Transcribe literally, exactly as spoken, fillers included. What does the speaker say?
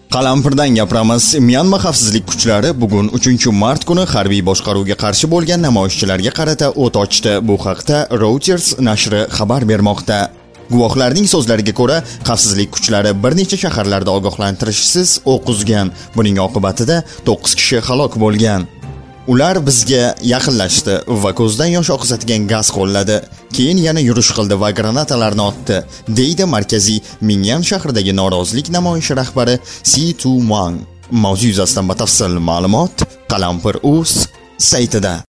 Qalampirdan gapiramiz. Myanma xavfsizlik kuchlari bugun uchinchi mart kuni harbiy boshqaruvga qarshi bo'lgan namoyishchilarga qarata o't ochdi. Bu haqda Reuters nashri xabar bermoqda. Guvohlarning so'zlariga ko'ra, xavfsizlik kuchlari bir necha shaharlarda ogohlantirishsiz o'q uzgan. Buning oqibatida to'qqiz kishi halok bo'lgan. Ular bizga yaqinlashdi va ko'zdan yosh oqizadigan gaz qo'lladi. Keyin yana yurish qildi va granatalarni otdi, deydi markaziy Minyan shahridagi norozilik namoyishi rahbari Si Tu Mang. Mavzu yuzasidan batafsil ma'lumot Qalampir.uz saytida.